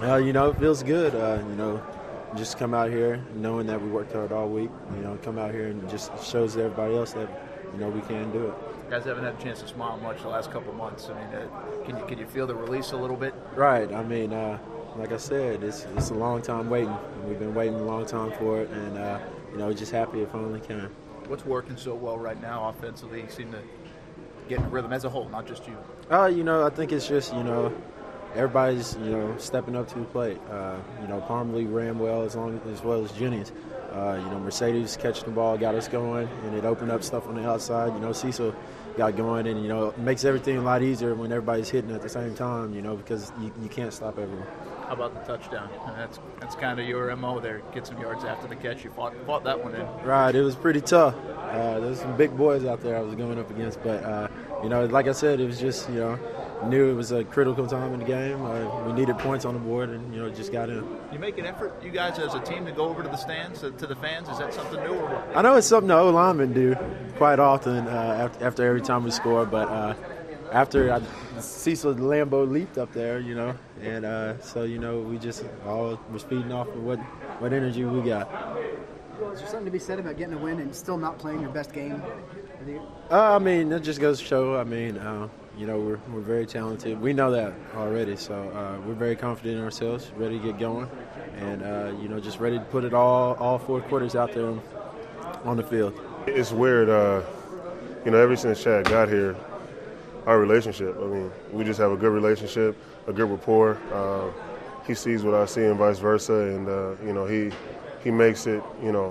It feels good. Just come out here knowing that we worked hard all week. Come out here and just shows everybody else that we can do it. You guys haven't had a chance to smile much the last couple of months. I mean, can you feel the release a little bit? Right. I mean, like I said, it's a long time waiting. We've been waiting a long time for it, and just happy it finally came. What's working so well right now offensively? You seem to get in rhythm as a whole, not just you. I think it's just everybody's stepping up to the plate. Parmalee ran well as well as Jennings. Mercedes catching the ball got us going, and it opened up stuff on the outside. Cecil got going, and it makes everything a lot easier when everybody's hitting at the same time. Because you can't stop everyone. How about the touchdown? That's kind of your MO there. Get some yards after the catch. You fought that one in. Right. It was pretty tough. There's some big boys out there I was going up against, but like I said, it was just knew it was a critical time in the game. We needed points on the board, and just got in. You make an effort, you guys as a team, to go over to the stands, to the fans. Is that something new or what? I know it's something the O-linemen do quite often after every time we score, but after Cecil Lambo leaped up there, and so we just all were feeding off of what energy we got. Is there something to be said about getting a win and still not playing your best game of the year? That just goes to show. We're very talented. We know that already, so we're very confident in ourselves, ready to get going, and just ready to put it all 4 quarters out there on the field. It's weird, ever since Chad got here, our relationship. We just have a good relationship, a good rapport. He sees what I see and vice versa, and he makes it,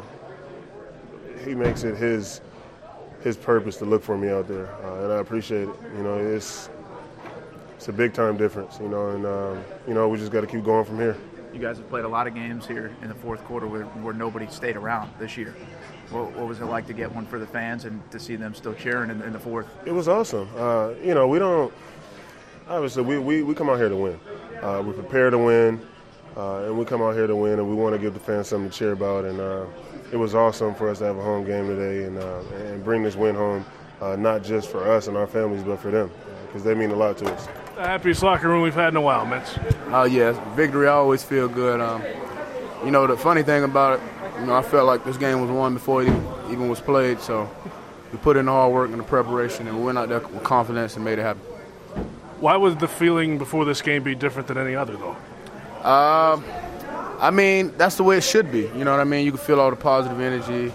his purpose to look for me out there, and I appreciate it. It's a big time difference, and we just got to keep going from here. You guys have played a lot of games here in the fourth quarter where nobody stayed around this year. What was it like to get one for the fans and to see them still cheering in the fourth? It was awesome. We don't – obviously, we come out here to win. We prepare to win, and we come out here to win, and we want to give the fans something to cheer about. And it was awesome for us to have a home game today and bring this win home, not just for us and our families, but for them, because they mean a lot to us. The happiest locker room we've had in a while, Mitch. Yes, victory always feel good. The funny thing about it, I felt like this game was won before it even was played, so we put in the hard work and the preparation, and we went out there with confidence and made it happen. Why would the feeling before this game be different than any other, though? That's the way it should be. You know what I mean? You can feel all the positive energy.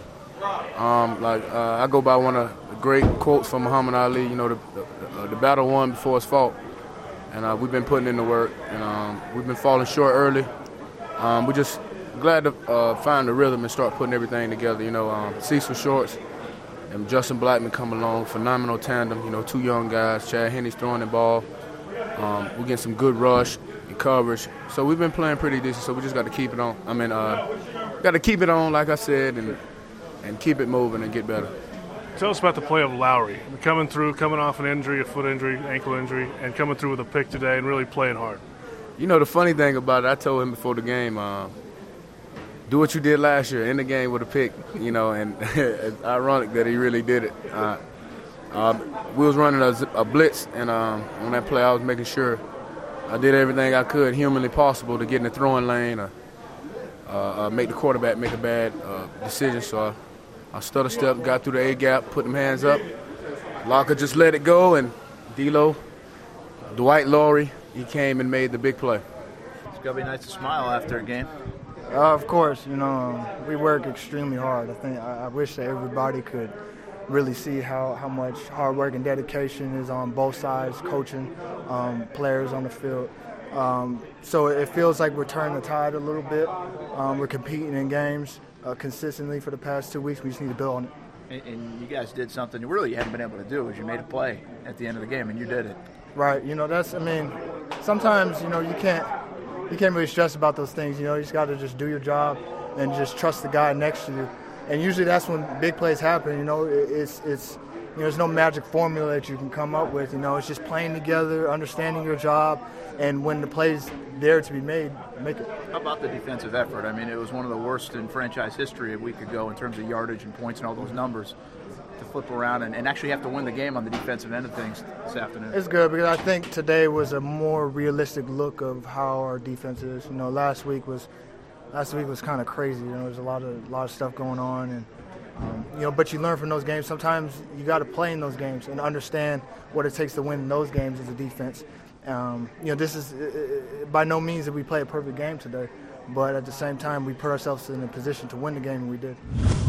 I go by one of the great quotes from Muhammad Ali, the battle won before it's fought. And we've been putting in the work, and we've been falling short early. We're just glad to find the rhythm and start putting everything together. Cecil Shorts and Justin Blackman come along, phenomenal tandem. 2 young guys. Chad Henne's throwing the ball. We're getting some good rush and coverage. So we've been playing pretty decent. So we just got to keep it on. Got to keep it on, like I said, and keep it moving and get better. Tell us about the play of Lowry, coming off an injury, a foot injury, ankle injury, and coming through with a pick today and really playing hard. The funny thing about it, I told him before the game, do what you did last year, in the game with a pick, and it's ironic that he really did it. We was running a blitz, and on that play I was making sure I did everything I could humanly possible to get in the throwing lane or make the quarterback make a bad decision. So I stutter step, got through the A-gap, put them hands up. Locker just let it go, and D-Lo, Dwight Lowry, he came and made the big play. It's got to be nice to smile after a game. Of course, we work extremely hard. I wish that everybody could really see how much hard work and dedication is on both sides, coaching, players on the field. So it feels like we're turning the tide a little bit. We're competing in games consistently for the past 2 weeks. We just need to build on it. And you guys did something you really hadn't been able to do, is you made a play at the end of the game, and you did it. Right. Sometimes, you can't really stress about those things. You just got to just do your job and just trust the guy next to you. And usually that's when big plays happen. It's there's no magic formula that you can come up with. It's just playing together, understanding your job, and when the play's there to be made, make it. How about the defensive effort? It was one of the worst in franchise history a week ago in terms of yardage and points and all those numbers. To flip around and actually have to win the game on the defensive end of things this afternoon? It's good because I think today was a more realistic look of how our defense is. You know, last week was kind of crazy. You know, there's a lot of stuff going on, and you know, but you learn from those games. Sometimes you got to play in those games and understand what it takes to win in those games as a defense. You know, this is by no means that we play a perfect game today, but at the same time, we put ourselves in a position to win the game, and we did.